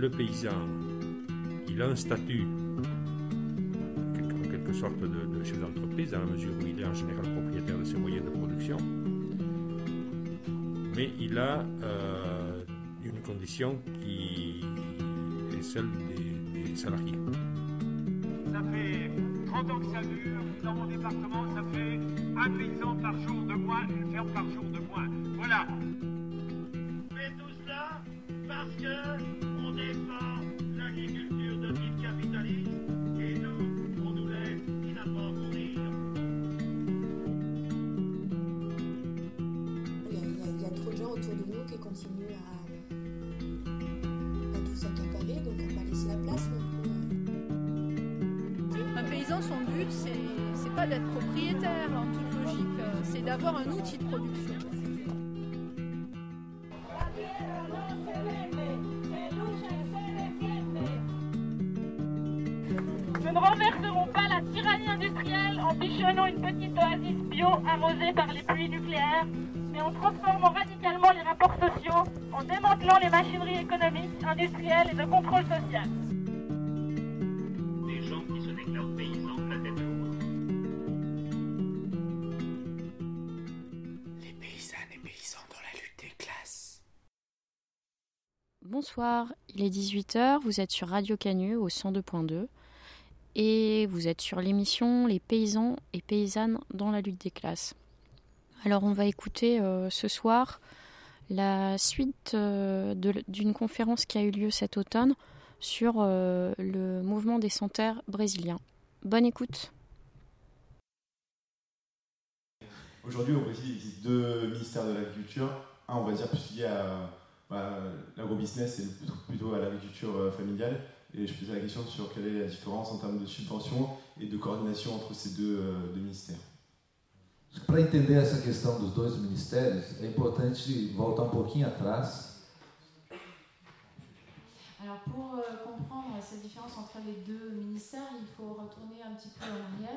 le paysan, il a un statut, en quelque sorte, de chef d'entreprise, dans la mesure où il est en général propriétaire de ses moyens de production, mais il a une condition qui est celle des salariés. Ça fait 30 ans que ça dure. Dans mon département, ça fait un paysan par jour de moins, une ferme par jour de moins. Voilà. On fait tout cela parce qu'on défend l'agriculture de type capitaliste et nous, on nous laisse finalement mourir. Il y a trop de gens autour de nous qui continuent à tout s'accaparer, donc on va laisser la place non plus. Un paysan, son but, c'est pas d'être propriétaire en toute logique, c'est d'avoir un outil de production. Nous ne renverserons pas la tyrannie industrielle en bichonnant une petite oasis bio arrosée par les pluies nucléaires, mais en transformant radicalement les rapports sociaux, en démantelant les machineries économiques, industrielles et de contrôle social. Des gens qui se déclarent paysans de la tête haute. Les paysannes et paysans dans la lutte des classes. Bonsoir, il est 18h, vous êtes sur Radio Canu au 102.2 et vous êtes sur l'émission Les paysans et paysannes dans la lutte des classes. Alors on va écouter ce soir la suite d'une conférence qui a eu lieu cet automne sur le mouvement des sans-terre brésilien. Bonne écoute. Aujourd'hui, au Brésil, il existe deux ministères de l'agriculture. Un, on va dire, plus lié à l'agrobusiness et plutôt à l'agriculture familiale. Et je posais la question sur quelle est la différence en termes de subventions et de coordination entre ces deux ministères. Para entender essa questão dos dois ministérios, é importante voltar pouquinho atrás. Alors pour comprendre cette différence entre les deux ministères, il faut retourner un petit peu en arrière.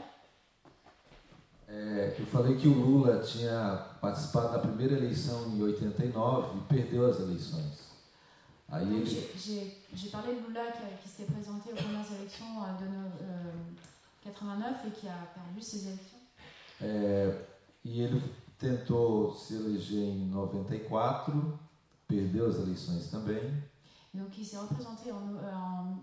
Eu falei que o Lula tinha participado da primeira eleição em 89 e perdeu as eleições. Aí j'ai parlé de Lula qui s'était présenté aux premières élections de 89 et qui a perdu ses élections. E ele tentou se eleger em 94, perdeu as eleições também. Donc il s'est représenté en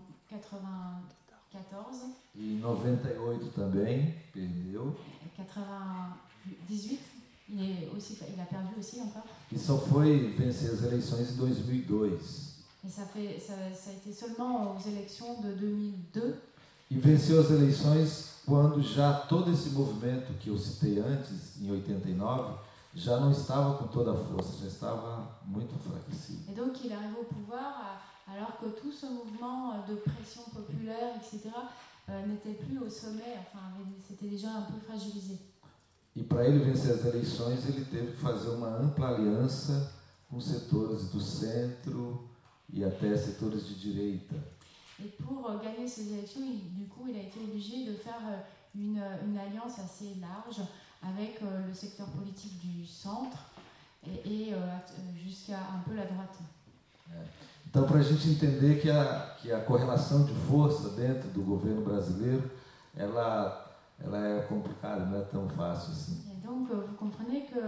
94. E em 98 também perdeu. 98, il a perdu aussi encore. E só foi vencer as eleições em 2002. Et ça a été seulement aux élections de 2002. E venceu as eleições quando já todo esse movimento que eu citei antes, em 89, já não estava com toda a força, já estava muito enfraquecido. Et donc il est arrivé au pouvoir alors que tout ce mouvement de pression populaire, etc., n'était plus au sommet, enfin, c'était déjà un peu fragilisé. E para ele vencer as eleições, ele teve que fazer uma ampla aliança com setores do centro e até setores de direita. Et pour gagner ces élections, il a été obligé de faire une alliance assez large avec le secteur politique du centre et jusqu'à un peu la droite. Então, para a gente entender que a correlação de força dentro do governo brasileiro, ela é complicada, não é tão fácil assim. Et donc, vous comprenez que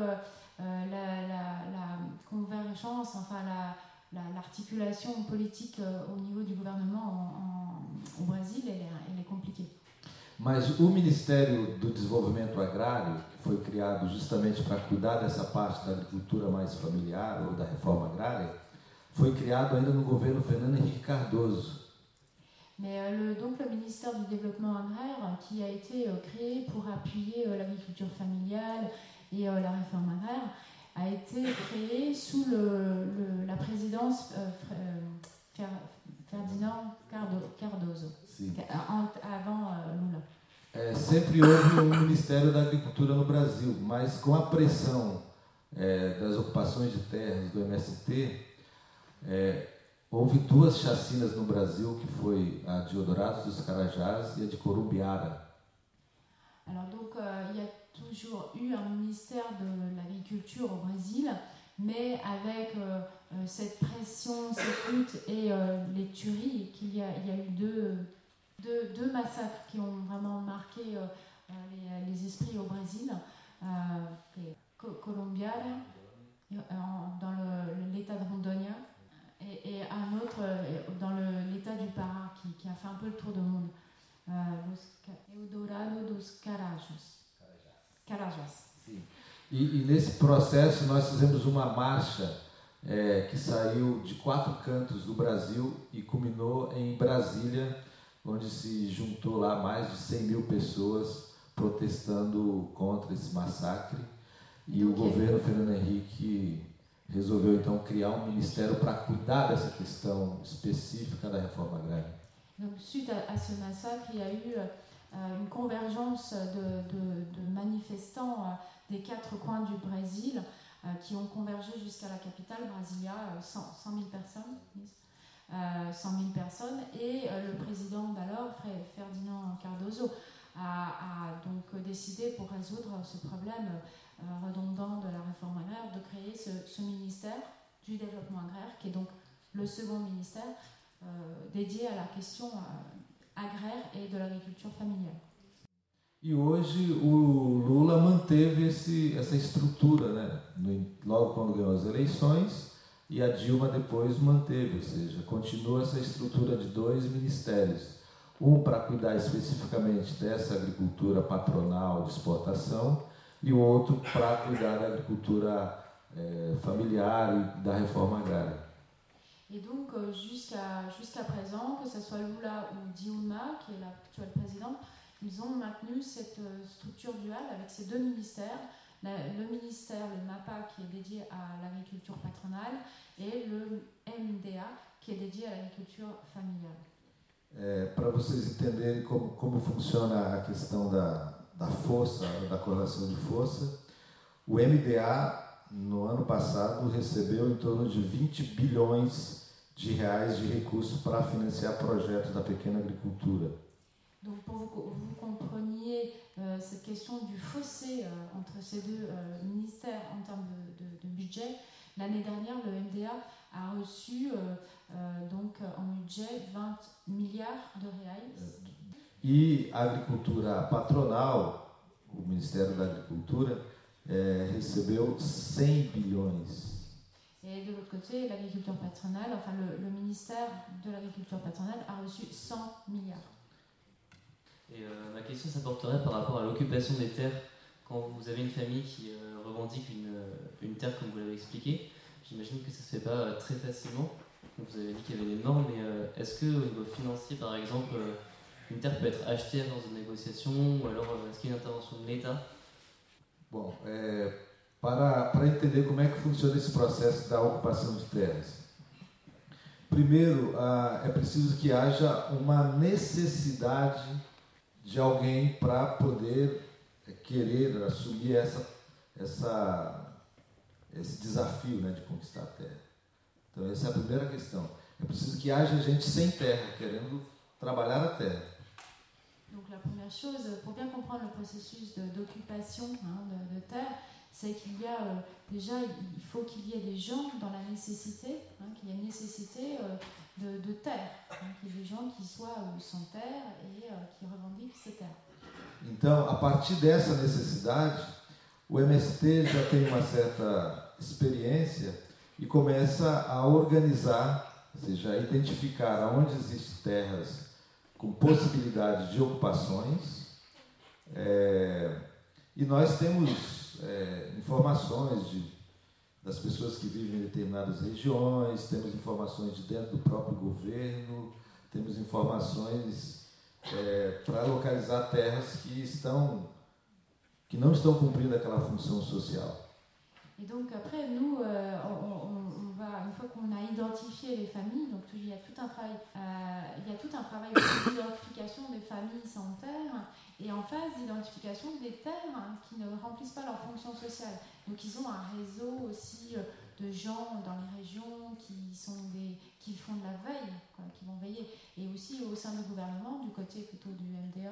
la convergence, enfin l'articulation politique au niveau du gouvernement au Brésil, elle est compliquée. Mas o Ministério do Desenvolvimento Agrário, que foi criado justamente para cuidar dessa parte da agricultura mais familiar ou da reforma agrária, foi criado ainda no governo Fernando Henrique Cardoso. Mais donc le ministère du Développement agraire, qui a été créé pour appuyer l'agriculture familiale et la réforme agraire, a été créé sous la présidence Ferdinand Cardoso, avant Lula. Sempre houve Ministério da Agricultura no Brasil, mas com a pressão das ocupações de terras do MST, houve duas chacinas no Brasil, que foi a de Eldorado dos Carajás e a de Corumbiara. Alors donc il y a toujours eu un ministère de l'agriculture au Brésil, mais avec cette pression, cette lutte et les tueries, qu'il y a eu deux massacres qui ont vraiment marqué les esprits au Brésil, Colombiana, dans l'État de Rondônia, et un autre dans l'État du Pará, qui a fait un peu le tour du monde, Eldorado dos Carajás. Sim. E nesse processo nós fizemos uma marcha que saiu de 4 cantos do Brasil e culminou em Brasília, onde se juntou lá mais de 100 mil pessoas protestando contra esse massacre. E o governo Fernando Henrique resolveu então criar um ministério para cuidar dessa questão específica da reforma agrária. Donc, suite à ce massacre, il y a eu une convergence de manifestants des 4 coins du Brésil qui ont convergé jusqu'à la capitale, Brasilia, 100 000 personnes. 100 000 personnes, et le président d'alors, Ferdinand Cardoso, a donc décidé, pour résoudre ce problème redondant de la réforme agraire, de créer ce ministère du développement agraire, qui est donc le second ministère dédié à la question agraire et de l'agriculture familiale. E hoje o Lula manteve essa estrutura, né? Logo quando ganhou as eleições, e a Dilma depois manteve, ou seja, continua essa estrutura de 2 ministérios. Um para cuidar especificamente dessa agricultura patronal de exportação e o outro para cuidar da agricultura familiar e da réforme agraire. Et donc, jusqu'à présent, que ce soit Lula ou Dilma, qui est l'actuelle présidente, ils ont maintenu cette structure duale avec ces 2 ministères. Le ministère, le MAPA, qui est dédié à l'agriculture patronale, et le MDA, qui est dédié à l'agriculture familiale. Para vocês entenderem como funciona a questão da força, da correlação de força, o MDA, no ano passado, recebeu em torno de 20 bilhões de reais de recursos para financiar projetos da pequena agricultura. Donc pour que vous compreniez cette question du fossé entre ces 2 ministères en termes de budget, l'année dernière, le MDA a reçu donc en budget 20 milliards de reais. E a agricultura patronal, o Ministério da Agricultura, recebeu 100 bilhões. Et de l'autre côté, l'agriculture patronale, enfin le ministère de l'agriculture patronale a reçu 100 milliards. Et ma question s'apporterait par rapport à l'occupation des terres. Quand vous avez une famille qui revendique une terre comme vous l'avez expliqué, j'imagine que ça ne se fait pas très facilement. Donc vous avez dit qu'il y avait des normes, mais est-ce qu'au niveau financier, par exemple, une terre peut être achetée à force de négociation, ou alors est-ce qu'il y a une intervention de l'État? Bom, para entender como é que funciona esse processo da ocupação de terras. Primeiro, é preciso que haja uma necessidade de alguém para poder querer assumir esse desafio, né, de conquistar a terra. Então essa é a primeira questão. É preciso que haja gente sem terra, querendo trabalhar a terra. Donc la première chose, pour bien comprendre le processus d'occupation de terre, c'est qu'il y a déjà, il faut qu'il y ait des gens dans la nécessité, qu'il y ait nécessité de terre, qu'il y ait des gens qui soient sans terre et qui revendiquent ces terres. Então, a partir dessa necessidade, o MST já tem uma certa experiência e começa a organizar, ou seja, a identificar onde existem terras com possibilidade de ocupações, e nós temos informações das pessoas que vivem em determinadas regiões, temos informações de dentro do próprio governo, temos informações para localizar terras que não estão cumprindo aquela função social. Et donc après, nous, on va, une fois qu'on a identifié les familles, donc il y a tout un travail d'identification des familles sans terre et en phase d'identification des terres qui ne remplissent pas leur fonction sociale. Donc ils ont un réseau aussi de gens dans les régions qui font de la veille, qui vont veiller, et aussi au sein du gouvernement, du côté plutôt du MDA,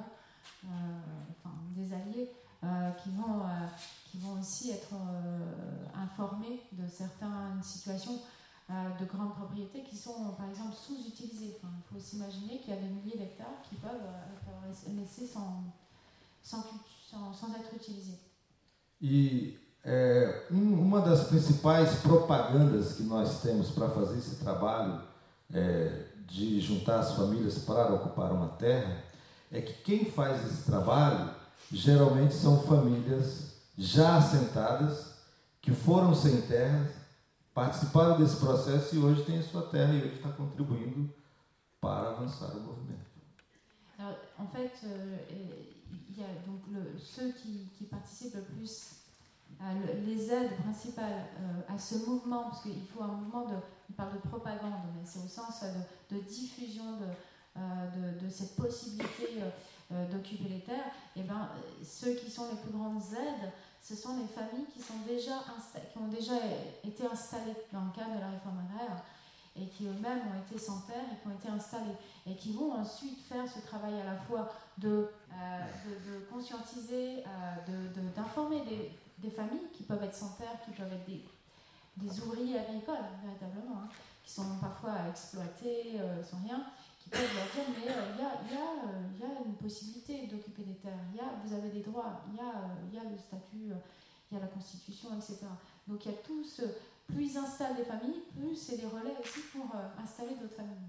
des alliés, qui vont aussi être informés de certaines situations de grandes propriétés qui sont par exemple sous-utilisées. Enfin, il faut s'imaginer qu'il y a des milliers d'hectares qui peuvent être laissés sans être utilisés. E uma das principais propagandas que nós temos para fazer esse trabalho de juntar as famílias para ocupar uma terra é que quem faz esse trabalho geralmente são famílias já assentadas, que foram sem terra, participaram desse processo e hoje têm a sua terra e hoje está contribuindo para avançar o movimento. Alors, en fait, il y a donc ceux qui participent le plus, les aides principales à ce mouvement, parce qu'il faut un mouvement on parle de propagande, mais c'est au sens de diffusion de cette possibilité d'occuper les terres. Et ben, ceux qui sont les plus grandes aides, ce sont les familles qui ont déjà été installées dans le cadre de la réforme agraire et qui eux-mêmes ont été sans terre et qui ont été installés et qui vont ensuite faire ce travail à la fois de conscientiser, d'informer des familles qui peuvent être sans terre, qui peuvent être des ouvriers agricoles véritablement, qui sont parfois exploités sans rien, qui peuvent leur dire mais il y a une possibilité d'occuper des terres, vous avez des droits, il y a le statut, il y a la constitution, etc. Donc il y a tout ce... Plus ils installent des familles, plus c'est des relais aussi pour installer d'autres familles.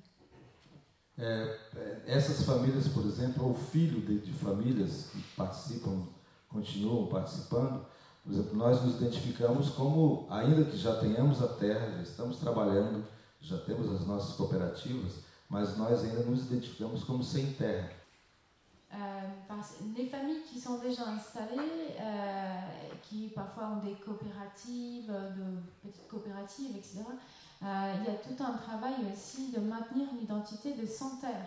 Essas famílias, por exemplo, ou filho de famílias que participam, continuam participando, por exemplo, nós nos identificamos como, ainda que já tenhamos a terra, já estamos trabalhando, já temos as nossas cooperativas, mas nós ainda nos identificamos como sem terra. Les familles qui sont déjà installées, qui parfois ont des coopératives, de petites coopératives, etc., il y a tout un travail aussi de maintenir l'identité des sans-terre.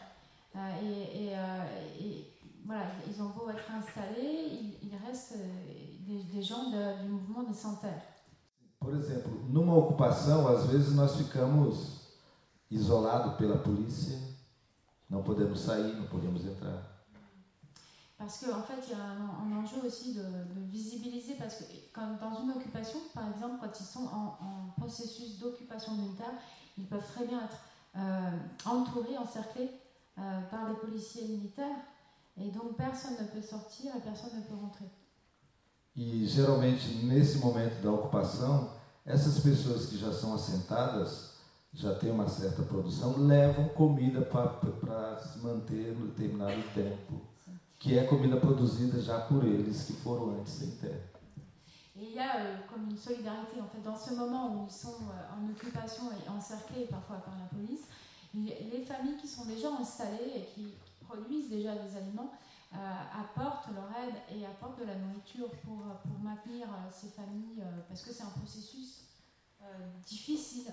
Voilà, ils ont beau être installés, il reste des gens du mouvement des sans-terre. Por exemplo, numa ocupação, às vezes nós ficamos isolados pela polícia, não podemos sair, não podemos entrar. Parce qu'en fait, il y a un enjeu aussi de visibiliser, parce que comme dans une occupation, par exemple, quand ils sont en processus d'occupation d'une terre, ils peuvent très bien être entourés, encerclés par les policiers militaires, et donc personne ne peut sortir et personne ne peut rentrer. E geralmente, nesse momento da ocupação, essas pessoas que já são assentadas, já têm uma certa produção, levam comida para se manter no determinado tempo, que é comida produzida já por eles que foram antes sem terra. Et il y a comme une solidarité, en fait, dans ce moment où ils sont en occupation et encerclés parfois par la police, les familles qui sont déjà installées et qui produisent déjà des aliments apportent leur aide et apportent de la nourriture pour maintenir ces familles, parce que c'est un processus difficile,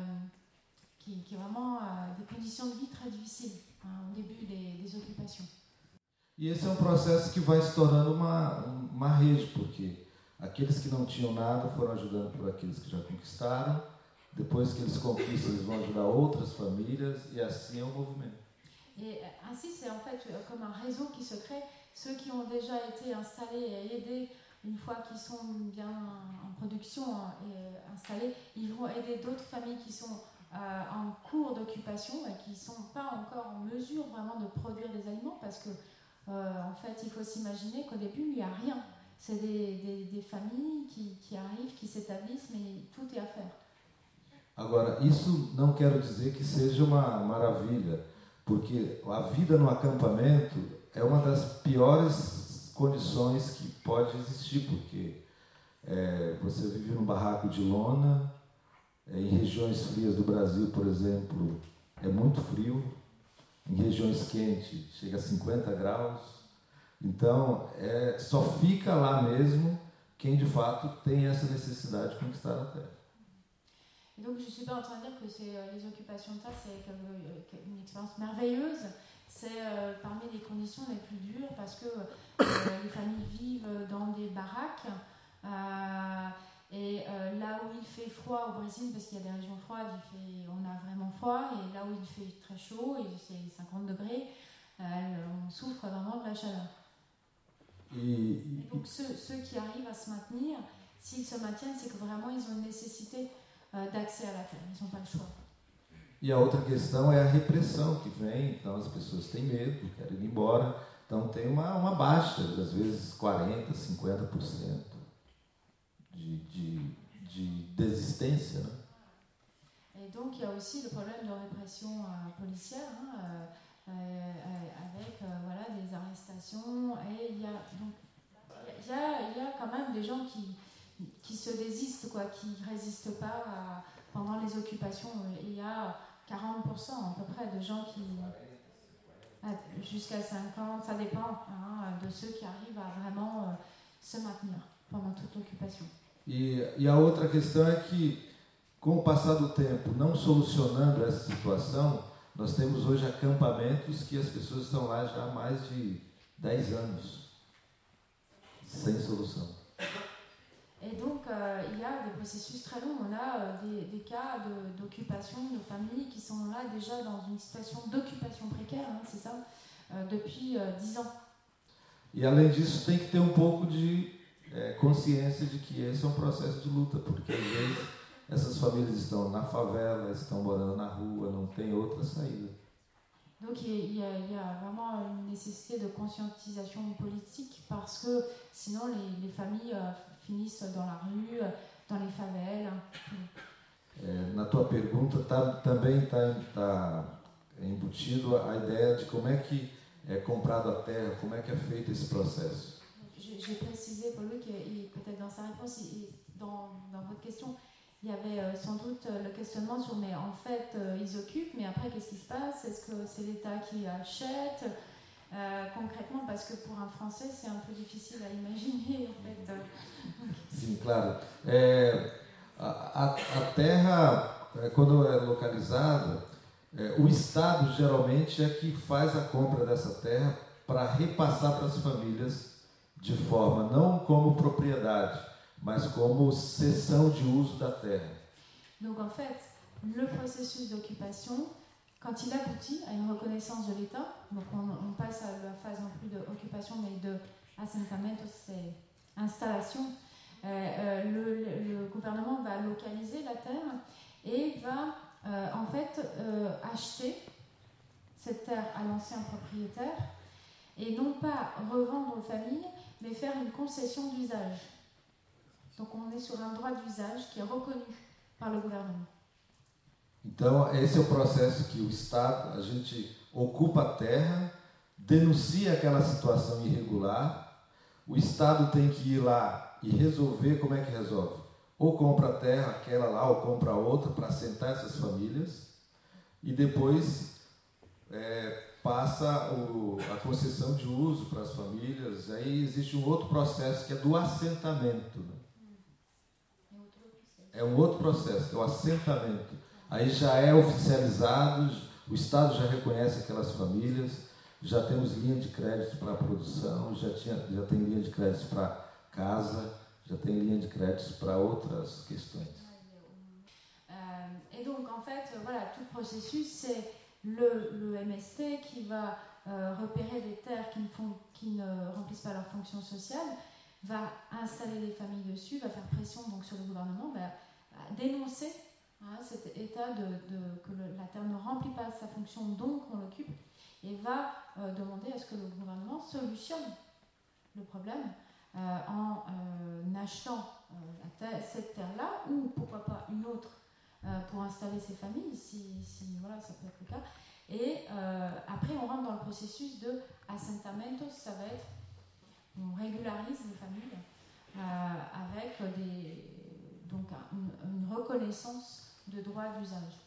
qui est vraiment des conditions de vie très difficiles au début des occupations. E esse é um processo que vai se tornando uma rede, porque aqueles que não tinham nada foram ajudando por aqueles que já conquistaram, depois que eles conquistam, eles vão ajudar outras famílias, e assim é o movimento. Et ainsi, c'est en fait comme un réseau qui se crée. Ceux qui ont déjà été installés et aidés, une fois qu'ils sont bien en production et installés, ils vont aider d'autres familles qui sont en cours d'occupation et qui ne sont pas encore en mesure vraiment de produire des aliments, parce que en fait, il faut s'imaginer qu'au début, il n'y a rien. C'est des familles qui arrivent, qui s'établissent, mais tout est à faire. Agora, isso não quero dizer que seja uma maravilha, porque a vida no acampamento é uma das piores condições que pode existir, porque você vive num barraco de lona, em regiões frias do Brasil, por exemplo, é muito frio, em regiões quentes chega a 50 graus, então só fica lá mesmo quem de fato tem essa necessidade de conquistar a terra. Et donc je ne suis pas en train de dire que les occupations de terre c'est une expérience merveilleuse, c'est parmi les conditions les plus dures, parce que les familles vivent dans des baraques, et là où il fait froid au Brésil, parce qu'il y a des régions froides, on a vraiment froid, et là où il fait très chaud, et c'est 50 degrés, on souffre vraiment de la chaleur. Et donc ceux qui arrivent à se maintenir, s'ils se maintiennent, c'est que vraiment ils ont une nécessité d'accès à la terre, ils n'ont pas le choix. E a outra questão é a repressão que vem, então as pessoas têm medo, querem ir embora, então tem uma baixa, às vezes 40%, 50% de desistência, né? Et donc il y a aussi le problème de répression policière, avec voilà, des arrestations, et il y a quand même des gens qui se désistent, quoi, qui ne résistent pas pendant les occupations. Il y a 40% à peu près de gens qui, jusqu'à 50, ça dépend de ceux qui arrivent à vraiment se maintenir pendant toute l'occupation. E a outra questão é que, com o passar do tempo, não solucionando essa situação, nós temos hoje acampamentos que as pessoas estão lá já há mais de 10 anos, sem solução. Et donc, il y a des processus très longs. On a des cas d'occupation de familles qui sont là déjà dans une situation d'occupation précaire, c'est ça, depuis 10 ans. E além disso, tem que ter um pouco de consciência de que esse é um processo de luta, porque às vezes essas famílias estão na favela, estão morando na rua, não tem outra saída. Donc il y a vraiment une nécessité de conscientisation politique, parce que sinon les familles finissent dans la rue, dans les favelles. Na tua pergunta também está embutido a ideia de como é que é comprado a terra, como é que é feito esse processo. J'ai précisé pour lui que peut-être dans sa réponse, dans votre question, il y avait sans doute le questionnement sur mais en fait ils occupent, mais après qu'est-ce qui se passe? Est-ce que c'est l'État qui achète concrètement? Parce que pour un Français c'est un peu difficile à imaginer en fait. Sim, claro. A terra, quando é localizada, o Estado geralmente é que faz a compra dessa terra para repassar para as famílias de forma não como propriedade, mas como cessão de uso da terra. Donc en fait, le processus d'occupation, quand il aboutit à une reconnaissance de l'État, donc on passe à la phase non plus d'occupation mais de assentamento, c'est installation, le gouvernement va localiser la terre et va en fait acheter cette terre à l'ancien propriétaire et non pas revendre aux familles, mais faire une concession d'usage. Donc on est sur un droit d'usage qui est reconnu par le gouvernement. Então esse é o processo que o Estado, a gente ocupa a terra, denuncia aquela situação irregular, o Estado tem que ir lá e resolver. Como é que resolve? Ou compra a terra, aquela lá, ou compra outra para assentar essas famílias, e depois passa a concessão de uso para as famílias. Aí existe um outro processo que é do assentamento, né? É um outro processo, que é o assentamento. Aí já é oficializado, o Estado já reconhece aquelas famílias, já temos linha de crédito para a produção, já tem linha de crédito para casa, já tem linha de crédito para outras questões. Et donc en fait, voilà, tout le processus, c'est le MST qui va repérer des terres qui ne remplissent pas leur fonction sociale, va installer des familles dessus, va faire pression donc sur le gouvernement, va dénoncer cet état que la terre ne remplit pas sa fonction, donc on l'occupe, et va demander à ce que le gouvernement solutionne le problème en achetant cette terre-là, ou pourquoi pas une autre pour installer ces familles, si voilà, ça peut être le cas. Et après on rentre dans le processus de assentamento, ça va être, on régularise les familles avec donc une reconnaissance de droit d'usage.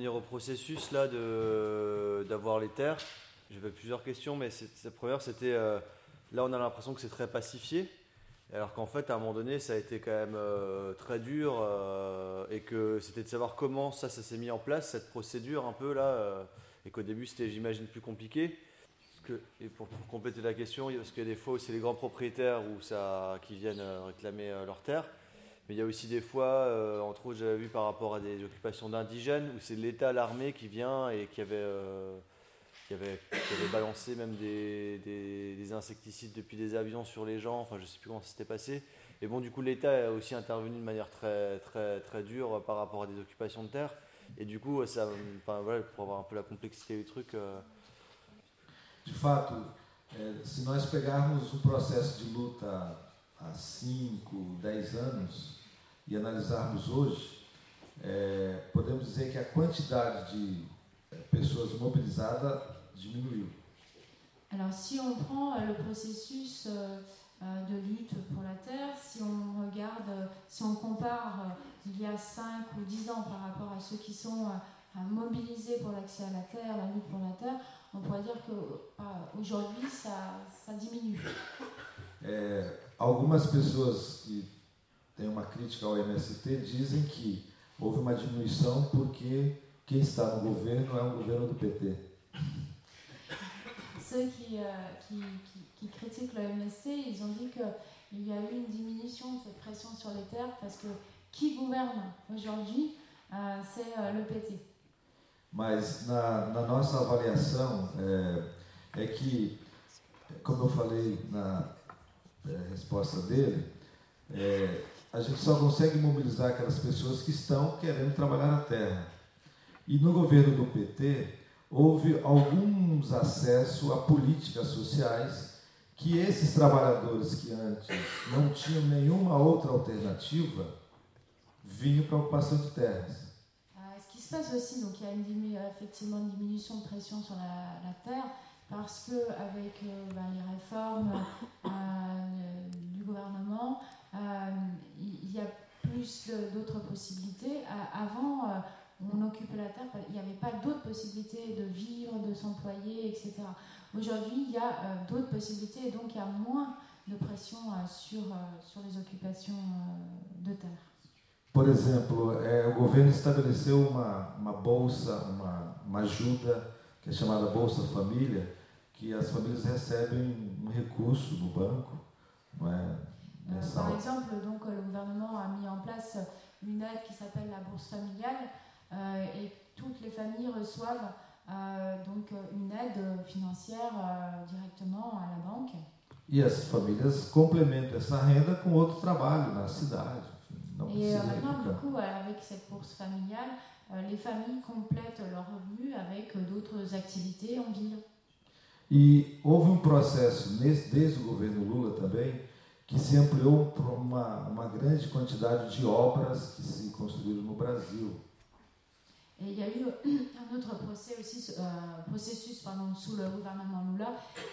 revenir au processus là d'avoir les terres, j'avais plusieurs questions, mais la première c'était, là on a l'impression que c'est très pacifié, alors qu'en fait à un moment donné ça a été quand même très dur, et que c'était de savoir comment ça s'est mis en place, cette procédure un peu là, et qu'au début c'était, j'imagine, plus compliqué. Et pour compléter la question, parce qu'il y a des fois où c'est les grands propriétaires qui viennent réclamer leurs terres, mais il y a aussi des fois, entre autres j'avais vu par rapport à des occupations d'indigènes, où c'est l'État, l'armée qui vient et qui avait balancé même des insecticides depuis des avions sur les gens, enfin je ne sais plus comment ça s'était passé. Et bon, du coup l'État a aussi intervenu de manière très, très, très dure par rapport à des occupations de terre, et du coup, voilà, pour avoir un peu la complexité du truc... De fato, se nós pegarmos processo de luta há 5, 10 anos e analisarmos hoje, podemos dizer que a quantidade de pessoas mobilizadas diminuiu. Alors si on prend le processus de lutte pour la terre, si on regarde, si on compare il y a 5 ou 10 ans par rapport à ceux qui sont mobilisés pour l'accès à la terre, la lutte pour la terre, on pourrait dire qu'aujourd'hui ça diminue. Algumas pessoas que têm uma crítica ao MST dizem que houve uma diminuição porque quem está no governo é um governo do PT. Ceux qui critiquent le MST, ils ont dit qu'il y a eu une diminution de cette pression sur les terres parce que qui gouverne aujourd'hui, c'est le PT. Mas na nossa avaliação é que, como eu falei na resposta dele, a gente só consegue mobilizar aquelas pessoas que estão querendo trabalhar na terra. E no governo do PT houve alguns acessos a políticas sociais que esses trabalhadores que antes não tinham nenhuma outra alternativa vinham para a ocupação de terras. Ce qui se passe aussi, donc il y a effectivement une diminution de pression sur la terre parce que avec les réformes du gouvernement, il y a plus d'autres possibilités. Avant, on occupait la terre, il n'y avait pas d'autres possibilités de vivre, de s'employer, etc. Aujourd'hui, il y a d'autres possibilités et donc il y a moins de pression sur les occupations de terre. Por exemplo, o governo estabeleceu uma bolsa, uma ajuda que é chamada Bolsa Família, que as famílias recebem recurso no banco, não é? Par exemple, donc, le gouvernement a mis en place une aide qui s'appelle la bourse familiale et toutes les familles reçoivent donc une aide financière directement à la banque. E as famílias complementam essa renda com outro trabalho na cidade. Et maintenant, du coup, avec cette bourse familiale, les familles complètent leurs revenus avec d'autres activités en ville. E houve processo desde o governo Lula também que se ampliou para uma grande quantidade de obras que se construíram no Brasil. Et il y a eu un autre processus sous le gouvernement Lula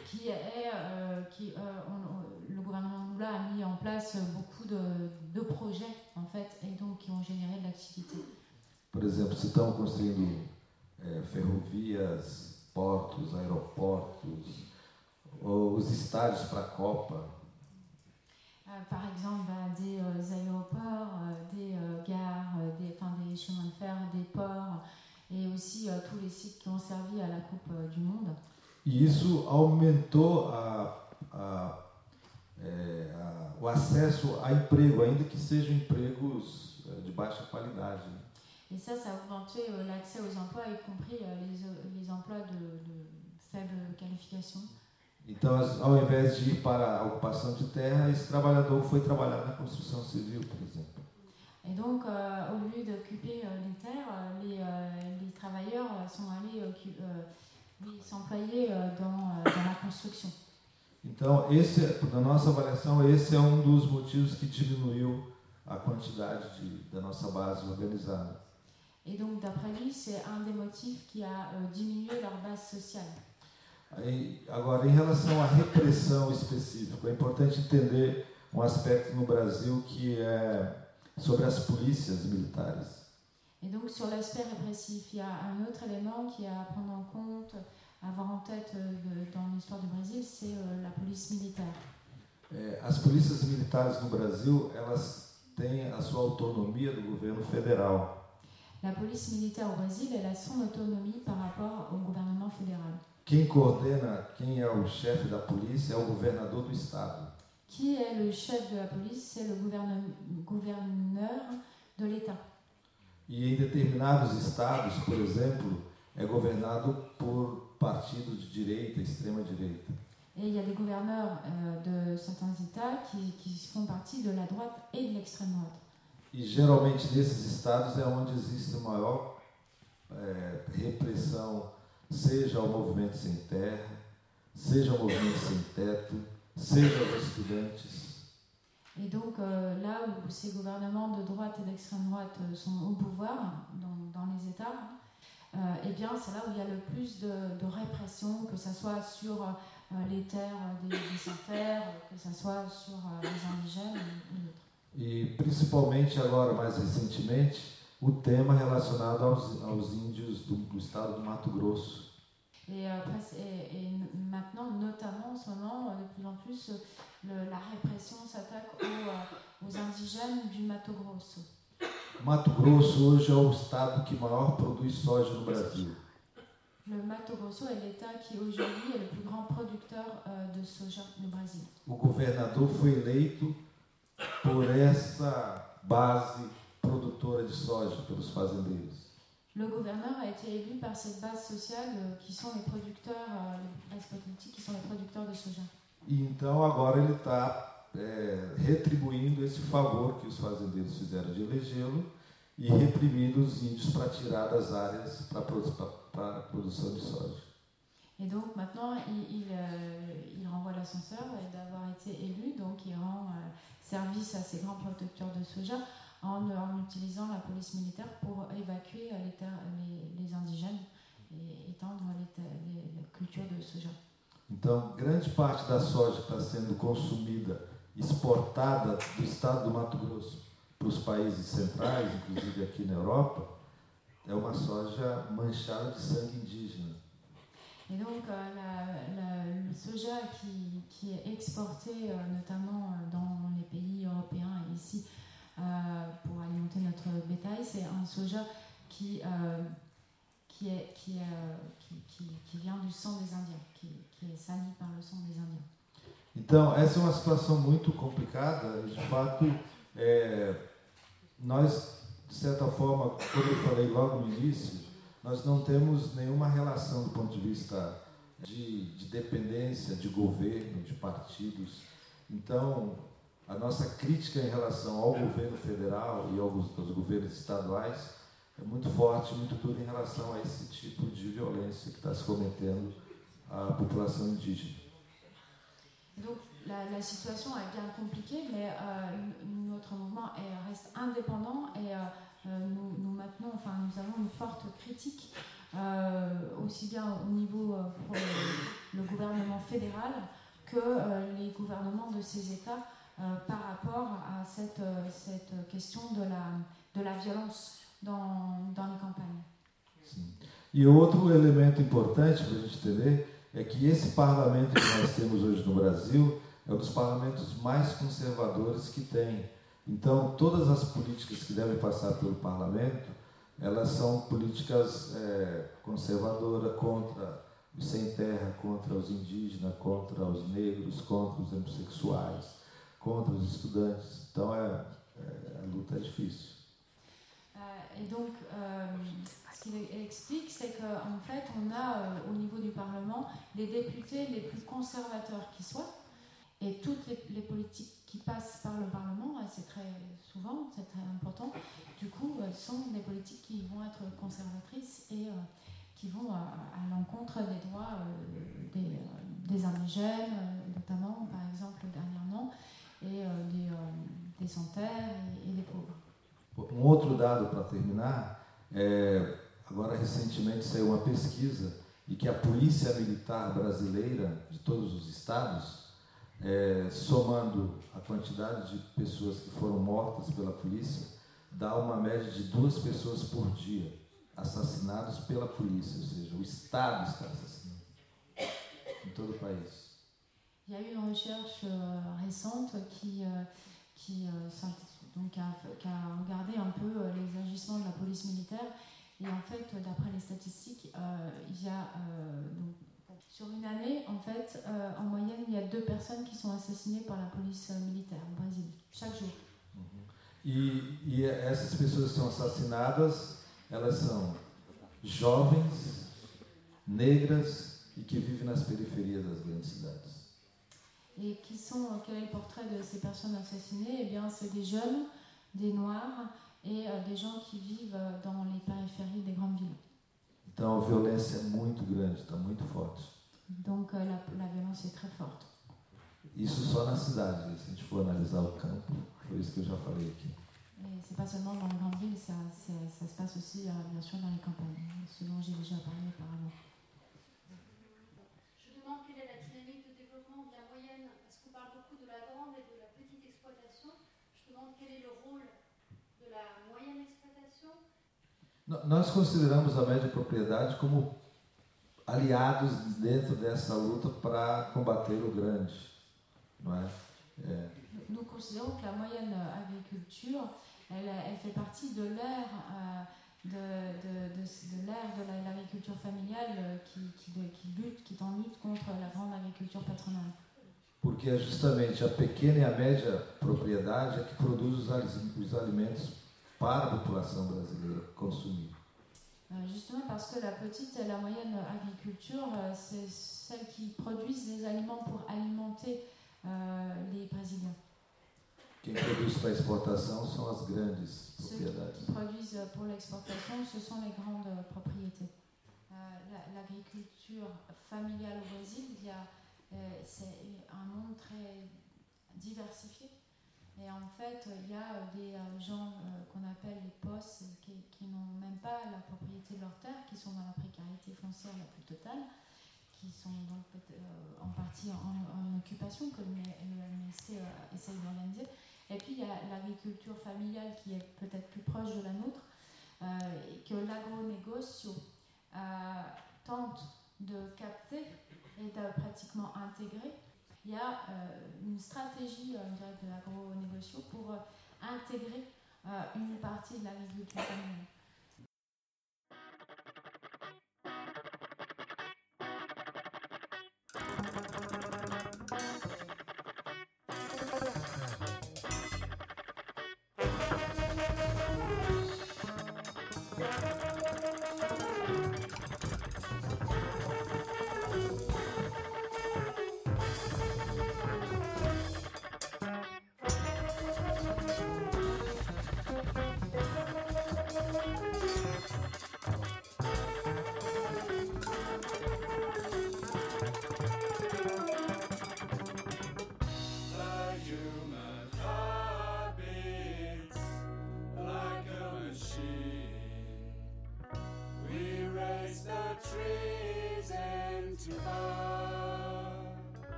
le gouvernement Lula a mis en place beaucoup de projets en fait et donc qui ont généré de l'activité. Por exemplo, se estão construindo ferrovias, portos, aeroportos, os estádios para a Copa. Par exemple, des aéroports, des gares, des chemins de fer, des ports, et aussi tous les sites qui ont servi à la Coupe du Monde. E isso aumentou o acesso a emprego, ainda que sejam empregos de baixa qualidade. Et ça a augmenté l'accès aux emplois, y compris les emplois de faible qualification. Então, ao invés de ir para a ocupação de terra, esse trabalhador foi trabalhar na construção civil, por exemplo. Et donc, au lieu d'occuper les terres, les travailleurs sont allés s'employer dans la construction. Então, na nossa avaliação, esse é dos motivos que diminuiu a quantidade da nossa base organizada. Et donc, d'après lui, c'est un des motifs qui a diminué leur base sociale. Agora, em relação à repressão específica, é importante entender um aspecto no Brasil que é sobre as polícias militares. Et Et donc sur l'aspect répressif, il y a un autre élément qui est à prendre en compte, à avoir en tête dans l'histoire du Brésil, c'est la police militaire. As polícias militares no Brasil, elas têm a sua autonomia do governo federal. La police militaire au Brésil, elle a son autonomie par rapport au gouvernement fédéral. Quem coordena, quem é o chefe da polícia é o governador do estado. Qui est le chef de la police? C'est le gouverneur de l'État. E em determinados estados, por exemplo, é governado por partidos de direita, extrema direita. Et il y a des gouverneurs de certains États qui font partie de la droite et de l'extrême droite. E geralmente nesses estados é onde existe maior repressão, seja ao movimento sem terra, seja ao movimento sem teto, seja aos estudantes. Et donc là où ces gouvernements de droite et d'extrême droite sont au pouvoir dans les États, eh bien c'est là où il y a le plus de répression, que ce soit sur les terres des sans-terre, que ce soit sur les indigènes et d'autres. E principalmente agora, mais recentemente, o tema relacionado aos índios do estado do Mato Grosso. Et maintenant, notamment en ce moment, de plus en plus, la répression s'attaque aux indigènes du Mato Grosso. Mato Grosso hoje é o estado que maior produz soja no Brasil. Le Mato Grosso est l'État qui aujourd'hui est le plus grand producteur de soja no Brasil. O governador foi eleito por essa base produtora de soja, pelos fazendeiros. Le gouverneur a été élu par cette base sociale qui sont les producteurs, les bases politiques qui sont les producteurs de soja. E então agora ele está retribuindo esse favor que os fazendeiros fizeram de elegê-lo e reprimindo os índios para tirar das áreas para a produção de soja. Et donc maintenant, il renvoie l'ascenseur d'avoir été élu, donc il rend service à ces grands producteurs de soja en utilisant la police militaire pour évacuer les indigènes et étendre les cultures de soja. Então, grande parte da soja que está sendo consumida, exportada do estado do Mato Grosso para os países centrais, inclusive aqui na Europa, é uma soja manchada de sangue indígena. Et donc, le soja qui est exporté notamment dans les pays européens et ici pour alimenter notre bétail, c'est un soja qui vient du sang des Indiens, qui est sali par le sang des Indiens. Então, essa é uma situação muito complicada. De fato, nós, de certa forma, como eu falei logo no início, nós não temos nenhuma relação do ponto de vista de dependência de governo, de partidos. Então, a nossa crítica em relação ao governo federal e aos governos estaduais é muito forte, muito dura em relação a esse tipo de violência que está se cometendo à população indígena. Donc la situation est bien compliquée, mais notre mouvement reste indépendant et nous avons une forte critique aussi bien au niveau pour le gouvernement fédéral que les gouvernements de ces États par rapport à cette question de la violence dans les campagnes. Sim. E outro elemento importante para a gente entender é que esse parlamento que nós temos hoje no Brasil é um dos parlamentos mais conservadores que tem. Então, todas as políticas que devem passar pelo parlamento, elas são políticas conservadoras contra os sem terra, contra os indígenas, contra os negros, contra os homossexuais, contra os estudantes. Então, a luta é difícil. Et donc, ce qu'il explique, c'est qu'en fait, on a au niveau du Parlement les députés les plus conservateurs qui soient, et toutes les politiques qui passent par le Parlement, c'est très souvent, c'est très important, du coup, sont des politiques qui vont être conservatrices et qui vont à l'encontre des droits des indigènes, notamment, par exemple, dernièrement, et des sans-terre et des pauvres. Um outro dado para terminar, agora recentemente saiu uma pesquisa e que a polícia militar brasileira de todos os estados, somando a quantidade de pessoas que foram mortas pela polícia, dá uma média de 2 pessoas por dia assassinadas pela polícia, ou seja, o Estado está assassinando em todo o país. Il y a eu une recherche récente qui a regardé un peu les agissements de la police militaire. Et en fait, d'après les statistiques, il y a sur une année, en fait, en moyenne, il y a 2 personnes qui sont assassinées par la police militaire au Brésil, chaque jour. E essas pessoas que são assassinadas, elas são jovens, negras e que vivem nas periferias das grandes cidades. Et quel est le portrait de ces personnes assassinées? Eh bien, c'est des jeunes, des noirs et des gens qui vivent dans les périphéries des grandes villes. Então a violência é muito grande, está muito forte. Donc la violence est très forte. Isso só na cidade, se a gente for analisar o campo, foi isso que eu já falei aqui. Et c'est pas seulement dans les grandes villes, ça se passe aussi bien sûr dans les campagnes, ce dont j'ai déjà parlé auparavant. Je demande quelle est la dynamique de développement de la moyenne, parce qu'on parle beaucoup de la grande et de la petite exploitation. Je demande quel est le rôle de la moyenne exploitation. Nós consideramos a média propriedade como aliados dentro dessa luta para combater o grande, não é? Nous considérons que la moyenne agriculture, elle fait partie de l'ère de l'agriculture familiale qui est en lutte contre la grande agriculture patronale. Porque é justamente a pequena e a média propriedade que produz os alimentos para a população brasileira consumir. Justement parce que la petite et la moyenne agriculture, c'est celles qui produisent les aliments pour alimenter les Brésiliens. Quem produz para exportação são as grandes propriedades. Ceux qui produisent pour l'exportation, ce sont les grandes propriétés. L'agriculture familiale au Brésil, c'est un monde très diversifié. Et en fait, il y a des gens qu'on appelle les posses qui n'ont même pas la propriété de leur terre, qui sont dans la précarité foncière la plus totale, qui sont donc en partie en occupation, que l'UMSC essaye d'organiser. Et puis il y a l'agriculture familiale qui est peut-être plus proche de la nôtre, et que l'agronégocio tente de capter et de pratiquement intégrer. Il y a une stratégie de l'agronégocio pour intégrer une partie de l'agriculture familiale.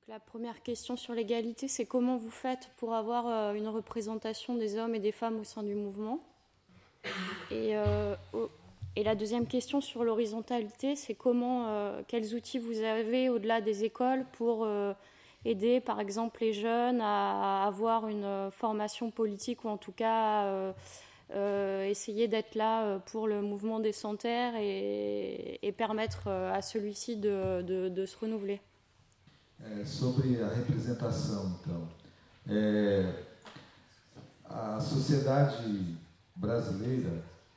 la première question sur l'égalité, c'est comment vous faites pour avoir une représentation des hommes et des femmes au sein du mouvement. Et la deuxième question sur l'horizontalité, c'est quels outils vous avez au-delà des écoles pour aider par exemple les jeunes à avoir une formation politique ou en tout cas essayer d'être là pour le mouvement des Sans-Terre et permettre à celui-ci de se renouveler. Sobre a representação, então, a sociedade brasileira,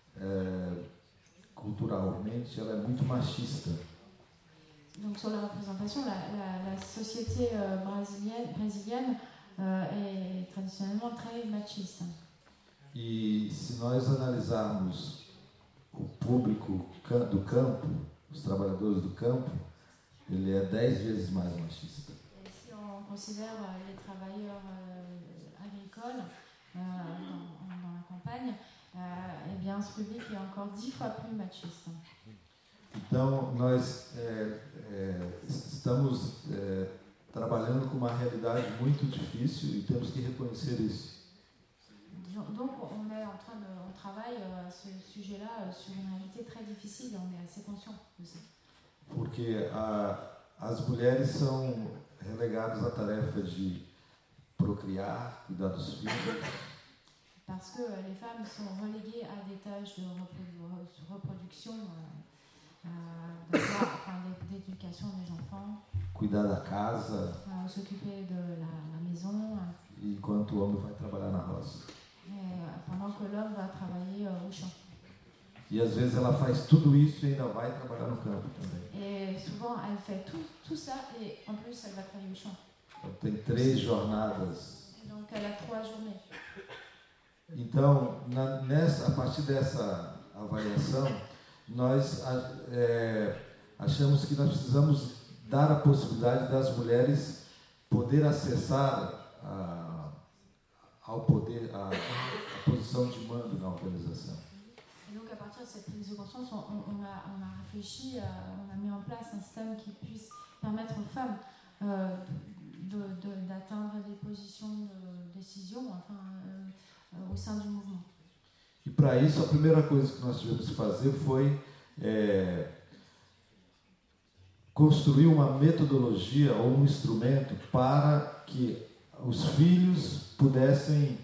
culturalmente, ela é muito machista. Donc sur la représentation, la société brésilienne est traditionnellement très machiste. E se nós analisarmos o público do campo, os trabalhadores do campo, ele é 10 vezes mais machista. Et si on considère les travailleurs agricoles dans la campagne, eh bien ce public est encore 10 fois plus machiste. Então, nós estamos trabalhando com uma realidade muito difícil e temos que reconhecer isso. Donc, on travaille ce sujet-là sur une réalité très difficile et on est assez conscient de ça. Porque as mulheres são relegadas à tarefa de procriar, cuidar dos filhos. Parce que les femmes sont reléguées à des tâches de reproduction, d'éducation des enfants, cuidar da casa, s'occuper de la maison, enquanto o homem vai trabalhar na roça. Pendant que l'homme va travailler au champ. E às vezes ela faz tudo isso e ainda vai trabalhar no campo também. Et souvent elle fait tout ça et en plus elle va travailler au champ. Então, tem 3 jornadas. Et donc elle a 3 journées. Então, a partir dessa avaliação, nós achamos que nós precisamos dar a possibilidade das mulheres poder acessar ao poder, a posição de mando na organização. Et donc à partir de cette prise de conscience, on a réfléchi, on a mis en place un système qui puisse permettre aux femmes d'atteindre des positions de décision au sein du mouvement. E para isso, a primeira coisa que nós tivemos que fazer foi construir uma metodologia ou um instrumento para que os filhos pudessem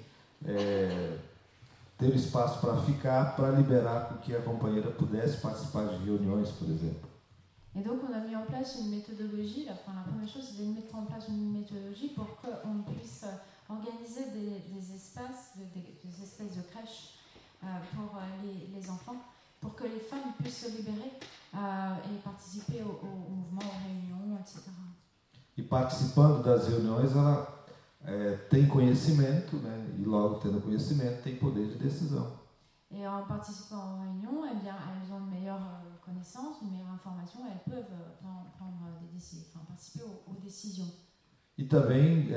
ter espaço para ficar, para liberar com que a companheira pudesse participar de reuniões, por exemplo. Et donc on a mis en place une méthodologie, la première chose c'est de mettre en place une méthodologie pour qu'on puisse organiser des espaces, des espèces de crèches pour les enfants, pour que les femmes puissent se libérer et participer au mouvement, aux réunions, etc. E participando das reuniões, ela tem conhecimento, né? E logo tendo conhecimento, tem poder de decisão. Et en participant aux réunions, eh bien, elles ont une meilleure connaissance, une meilleure information, et elles peuvent prendre des décisions, participer aux décisions. E também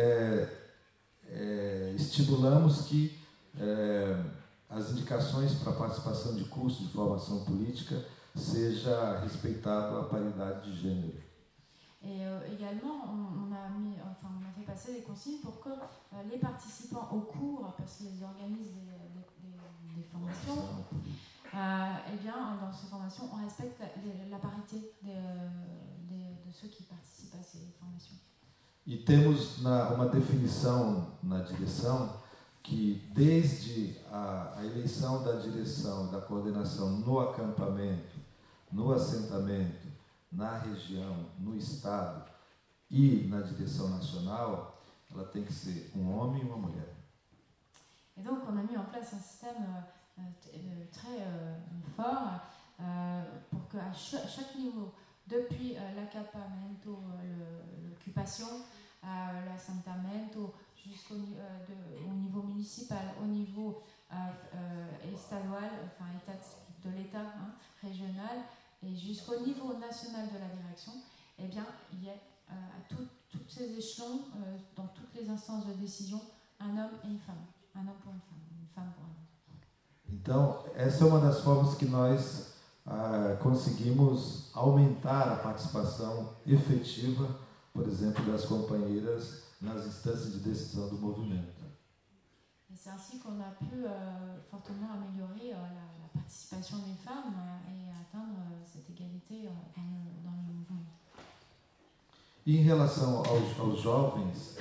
estimulamos que as indicações para participação de cursos de formação política seja respeitado a paridade de gênero. Et également, on a fait passer des consignes pour que les participants aux cours, parce qu'ils organisent des formations, eh bien, dans ces formations, on respecte la parité de ceux qui participent à ces formations. E temos uma definição na direção que desde a eleição da direção e da coordenação no acampamento, no assentamento, na região, no estado e na direção nacional, ela tem que ser um homem e uma mulher. Et donc on a mis en place un système très fort pour qu'à chaque niveau, depuis l'accampamento, l'occupation, l'assentamento, jusqu'au niveau municipal, au niveau estadual, étatique de l'État, régional, et jusqu'au niveau national de la direction, eh bien, il y a à tous ces échelons, dans toutes les instances de décision, un homme et une femme. Un homme pour une femme pour un homme. Então, essa é uma das formas que nós conseguimos aumentar a participação efetiva por exemplo, das companheiras nas instâncias de decisão do movimento. Et c'est ainsi qu'on a pu fortement améliorer la participation des femmes et atteindre cette égalité dans le mouvement. E em relação aos jovens,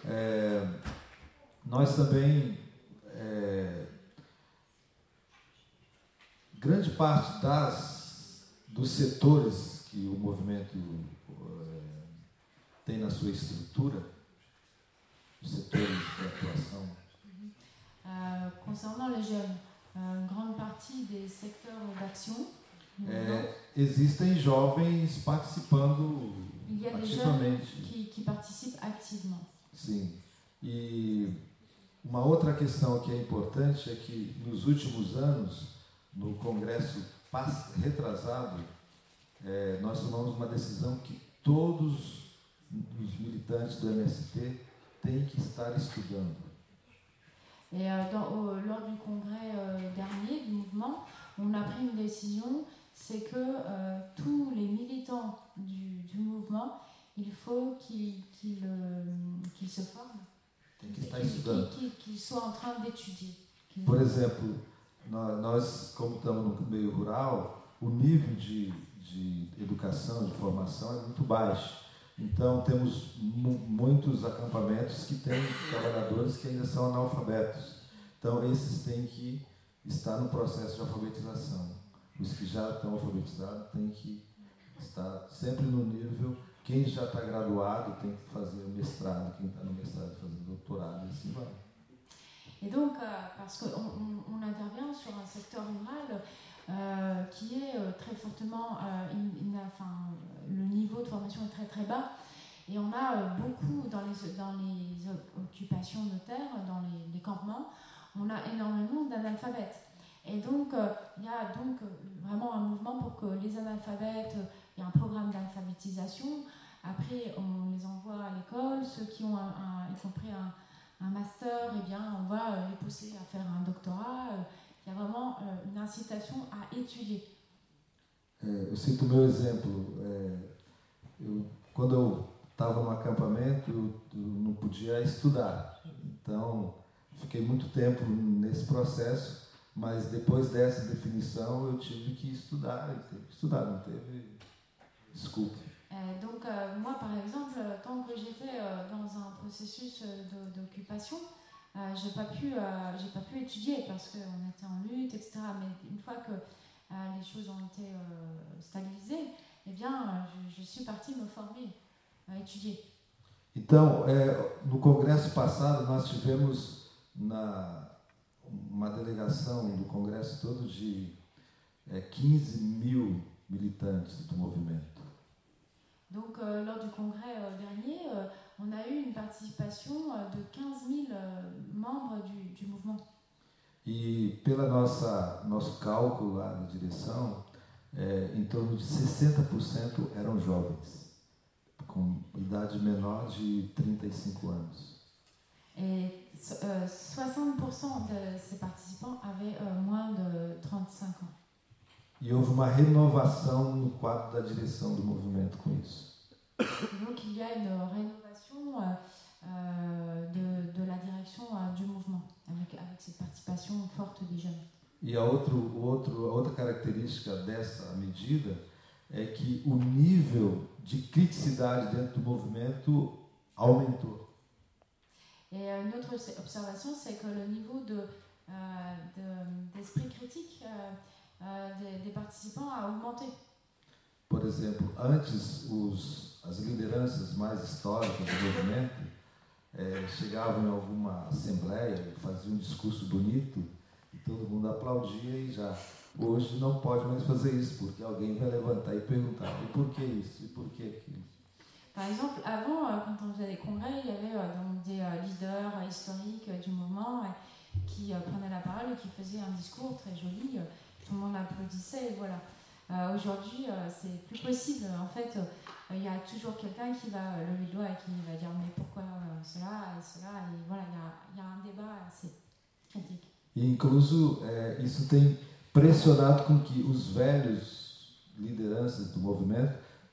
nós também, grande parte dos setores que o movimento tem na sua estrutura, os setores de atuação. Concernant les jeunes, une grande partie des secteurs d'action, existem jovens participando il y a des ativamente. jeunes qui participent activement. Sim. E uma outra questão que é importante é que nos últimos anos, no Congresso retrasado, nós tomamos uma decisão que todos os militantes do MST têm que estar estudando. Et lors du congrès dernier du mouvement, on a pris une décision, c'est que tous les militants du mouvement, il faut qu'ils se forment, qu'ils soient en train d'étudier. Por exemplo, nós, como estamos no meio rural, o nível de educação, de formação é muito baixo. Então, temos muitos acampamentos que têm trabalhadores que ainda são analfabetos. Então, esses têm que estar no processo de alfabetização. Os que já estão alfabetizados têm que estar sempre no nível. Quem já está graduado tem que fazer o mestrado, quem está no mestrado fazer o doutorado, e assim vai. Et donc, parce qu'on intervient sur un secteur rural qui est très fortement, le niveau de formation est très très bas, et on a beaucoup dans les occupations de terre, dans les campements, on a énormément d'analphabètes. Et donc, il y a donc vraiment un mouvement pour que les analphabètes, il y a un programme d'alphabétisation. Après, on les envoie à l'école. Ceux qui ont y compris un master, eh bien, on va les pousser à faire un doctorat. Il y a vraiment une incitation à étudier. Eu cito o meu exemplo. Quando eu estava no acampamento, eu não podia estudar. Então, fiquei muito tempo nesse processo, mas depois dessa definição eu tive que estudar. Não teve desculpa. Donc, moi, par exemple, tant que j'étais dans un processus d'occupation, j'ai pas pu étudier parce qu'on était en lutte, etc. Mais une fois que les choses ont été stabilisées, eh bien, je suis partie me former, étudier. Então, no congresso passado, nós tivemos uma delegação do congresso todo de 15 mil militantes do movimento. Donc, lors du congrès dernier, on a eu une participation de 15 000 membres du mouvement. E pela nosso cálculo lá na direção, em torno de 60% eram jovens, com idade menor de 35 anos. Et 60% de ces participants avaient moins de 35 ans. E houve uma renovação no quadro da direção do movimento com isso. Donc il y a une rénovation de la direction du mouvement avec cette participation forte des jeunes. E a outra característica dessa medida é que o nível de criticidade dentro do movimento aumentou. Et une autre observation, c'est que le niveau d'esprit critique des participants a augmenté. Por exemplo, antes as lideranças mais históricas do movimento chegavam em alguma assembleia, faziam um discurso bonito e todo mundo aplaudia e já. Hoje não pode mais fazer isso, porque alguém vai levantar e perguntar e por que isso, e por que aquilo. Par exemple, avant, quand on faisait des congrès, il y avait donc des leaders historiques du mouvement qui prenaient la parole et qui faisaient un discours très joli. Tout le monde applaudissait, et voilà. Aujourd'hui, c'est plus possible. En fait, il y a toujours quelqu'un qui va lever le doigt et qui va dire mais pourquoi cela et cela. Et voilà, il y a un débat assez critique. E incluso isso tem pressionado com que os velhos lideranças do movimento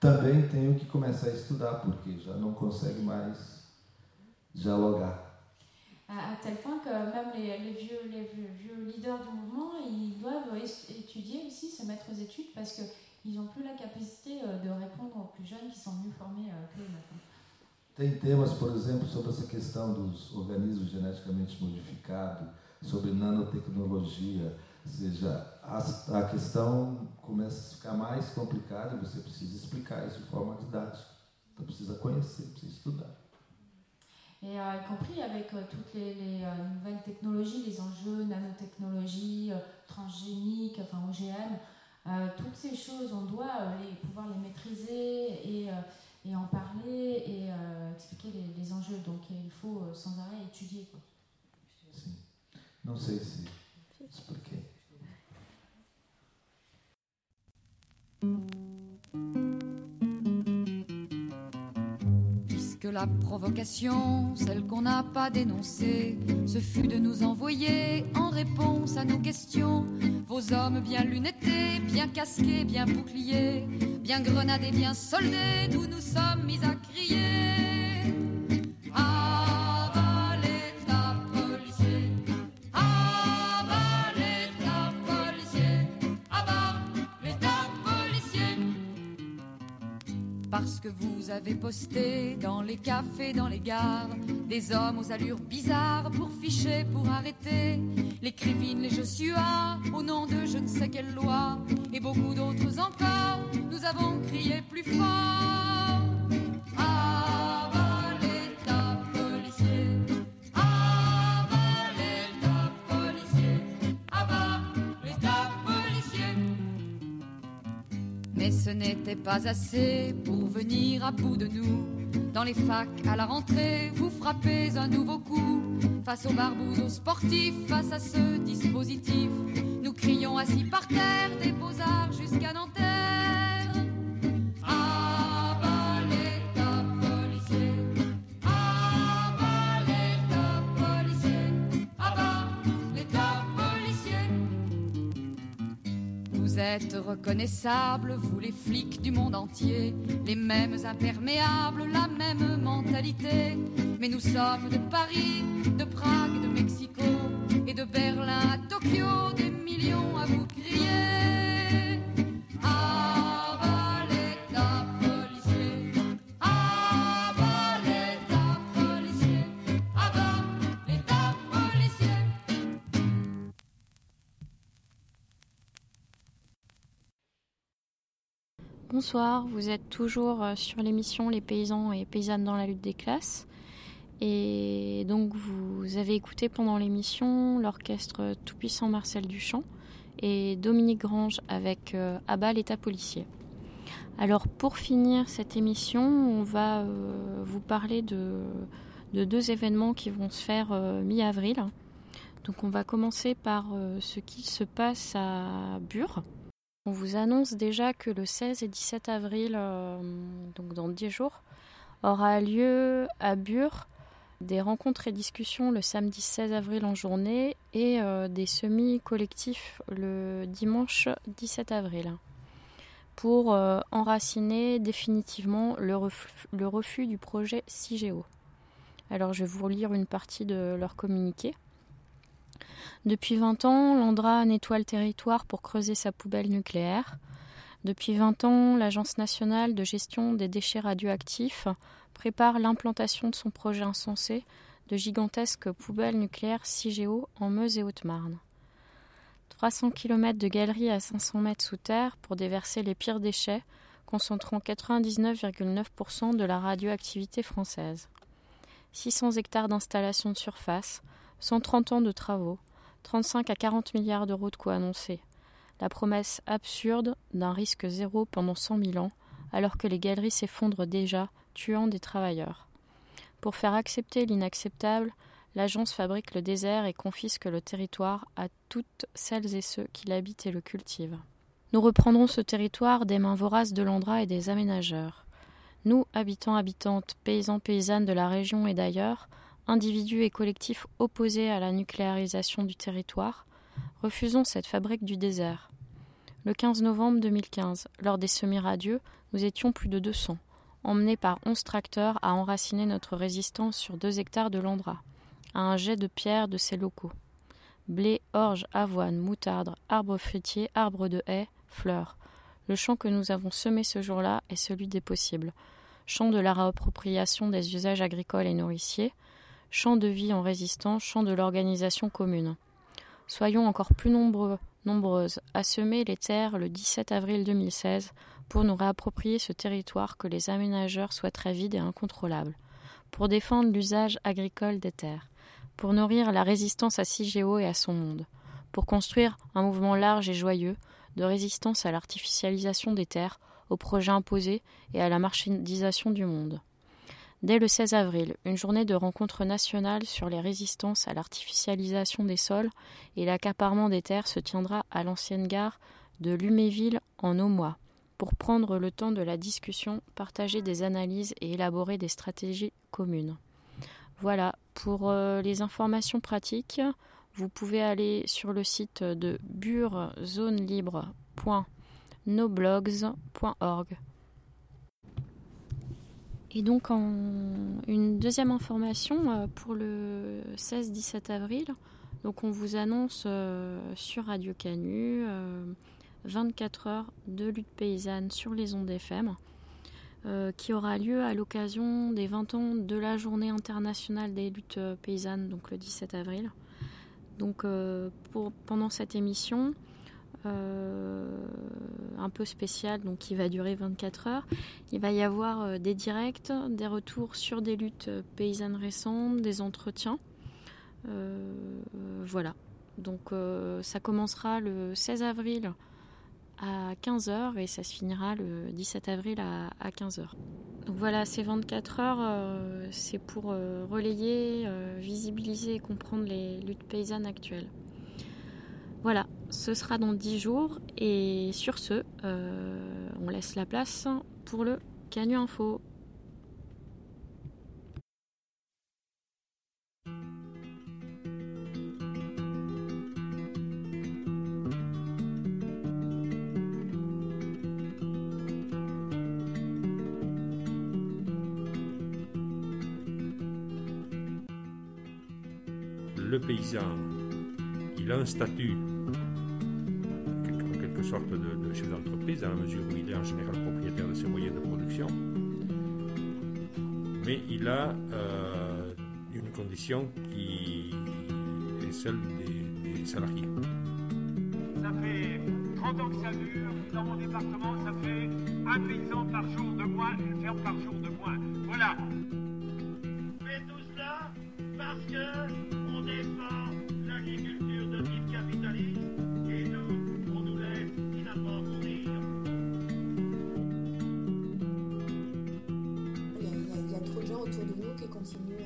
também tenho que começar a estudar, porque já não consegue mais dialogar. À tel point que même les vieux leaders du mouvement, ils doivent étudier aussi, se mettre aux études, parce qu'ils n'ont plus la capacité de répondre aux plus jeunes qui sont mieux formés que eux maintenant. Tem temas, por exemplo, sobre essa questão dos organismos geneticamente modificados, sobre nanotecnologia, ou seja, a questão começa a ficar mais complicada e você precisa explicar isso de forma didática. Então precisa conhecer, precisa estudar. Et y compris avec toutes les nouvelles technologies, les enjeux, nanotechnologie, transgénique, enfin OGM, toutes ces choses, on doit pouvoir les maîtriser et en parler et expliquer les enjeux. Donc il faut sans arrêt étudier, quoi. Sim. Não sei se expliquei. Puisque la provocation, celle qu'on n'a pas dénoncée, ce fut de nous envoyer en réponse à nos questions vos hommes bien lunettés, bien casqués, bien boucliers, bien grenadés, bien soldés, nous nous sommes mis à crier. Abat l'État policier, abat l'État policier, abat l'État policier. Parce que vous avez posté dans les cafés, dans les gares, des hommes aux allures bizarres pour ficher, pour arrêter les crivines, les Joshua, au nom de je ne sais quelle loi, et beaucoup d'autres encore, nous avons crié plus fort. Abat l'État policier, abat l'État policier, abat l'État policier. Mais ce n'était pas assez pour venir à bout de nous. Dans les facs, à la rentrée, vous frappez un nouveau coup. Face aux barbouzes, aux sportifs, face à ce dispositif, nous crions assis par terre, des beaux-arts jusqu'à Nanterre. Abat l'État policier, abat l'État policier, abat l'État policier. Vous êtes reconnaissables, vous les flics du monde entier, les mêmes imperméables, la même mentalité. Mais nous sommes de Paris, de Prague, de Mexico et de Berlin à Tokyo, des millions à vous crier. Abat l'État policier, abat l'État policier, abat l'État policier. Bonsoir, vous êtes toujours sur l'émission Les paysans et paysannes dans la lutte des classes. Et donc vous avez écouté pendant l'émission l'orchestre Tout-Puissant Marcel Duchamp et Dominique Grange avec Abat l'État policier. Alors pour finir cette émission, on va vous parler de deux événements qui vont se faire mi-avril. Donc on va commencer par ce qui se passe à Bure. On vous annonce déjà que le 16 et 17 avril, donc dans 10 jours, aura lieu à Bure des rencontres et discussions le samedi 16 avril en journée et des semis collectifs le dimanche 17 avril pour enraciner définitivement le refus du projet CIGEO. Alors je vais vous lire une partie de leur communiqué. Depuis 20 ans, l'ANDRA nettoie le territoire pour creuser sa poubelle nucléaire. Depuis 20 ans, l'Agence nationale de gestion des déchets radioactifs prépare l'implantation de son projet insensé de gigantesques poubelles nucléaires CIGEO en Meuse et Haute-Marne. 300 km de galeries à 500 mètres sous terre pour déverser les pires déchets, concentrant 99,9% de la radioactivité française. 600 hectares d'installations de surface, 130 ans de travaux, 35 à 40 milliards d'euros de coûts annoncés. La promesse absurde d'un risque zéro pendant 100 000 ans, alors que les galeries s'effondrent déjà, tuant des travailleurs. Pour faire accepter l'inacceptable, l'agence fabrique le désert et confisque le territoire à toutes celles et ceux qui l'habitent et le cultivent. Nous reprendrons ce territoire des mains voraces de l'ANDRA et des aménageurs. Nous, habitants, habitantes, paysans, paysannes de la région et d'ailleurs, individus et collectifs opposés à la nucléarisation du territoire, refusons cette fabrique du désert. Le 15 novembre 2015, lors des semi-radieux, nous étions plus de 200, emmenés par 11 tracteurs à enraciner notre résistance sur 2 hectares de Landra, à un jet de pierre de ses locaux. Blé, orge, avoine, moutarde, arbres fruitiers, arbres de haies, fleurs. Le champ que nous avons semé ce jour-là est celui des possibles. Champ de la réappropriation des usages agricoles et nourriciers, champ de vie en résistance, champ de l'organisation commune. Soyons encore plus nombreuses à semer les terres le 17 avril 2016 pour nous réapproprier ce territoire que les aménageurs souhaiteraient vide et incontrôlable, pour défendre l'usage agricole des terres, pour nourrir la résistance à CIGEO et à son monde, pour construire un mouvement large et joyeux de résistance à l'artificialisation des terres, aux projets imposés et à la marchandisation du monde. Dès le 16 avril, une journée de rencontre nationale sur les résistances à l'artificialisation des sols et l'accaparement des terres se tiendra à l'ancienne gare de Luméville en Aumois, pour prendre le temps de la discussion, partager des analyses et élaborer des stratégies communes. Voilà, pour les informations pratiques, vous pouvez aller sur le site de burzonelibre.noblogs.org. Et donc, une deuxième information pour le 16-17 avril. Donc, on vous annonce sur Radio Canu 24 heures de lutte paysanne sur les ondes FM qui aura lieu à l'occasion des 20 ans de la Journée internationale des luttes paysannes, donc le 17 avril. Donc, pendant cette émission, un peu spécial, donc qui va durer 24 heures. Il va y avoir des directs, des retours sur des luttes paysannes récentes, des entretiens. Voilà. Donc ça commencera le 16 avril à 15h et ça se finira le 17 avril à 15h. Donc voilà, ces 24 heures, c'est pour relayer, visibiliser et comprendre les luttes paysannes actuelles. Voilà, ce sera dans 10 jours et sur ce, on laisse la place pour le Canu Info. Le paysan, il a un statut en quelque sorte de chef d'entreprise dans la mesure où il est en général propriétaire de ses moyens de production, mais il a une condition qui est celle des salariés. Ça fait 30 ans que ça dure. Dans mon département, ça fait un paysan par jour de moins, une ferme par jour de moins. Voilà. Mais tout cela parce que on défend l'agriculture de type capitaliste et nous, on nous laisse finalement mourir. Il y a trop de gens autour de nous qui continuent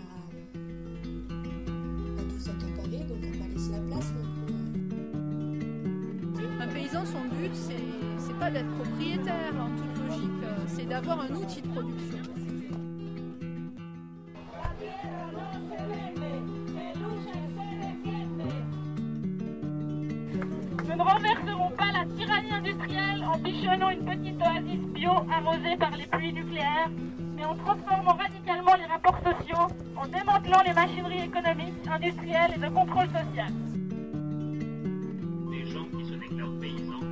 à tout s'accaparer, donc on va laisser la place non plus. Un paysan, son but, c'est pas d'être propriétaire en toute logique, c'est d'avoir un outil de production. Nous ne renverserons pas la tyrannie industrielle en bichonnant une petite oasis bio arrosée par les pluies nucléaires, mais en transformant radicalement les rapports sociaux, en démantelant les machineries économiques, industrielles et de contrôle social. Des gens qui se déclarent paysans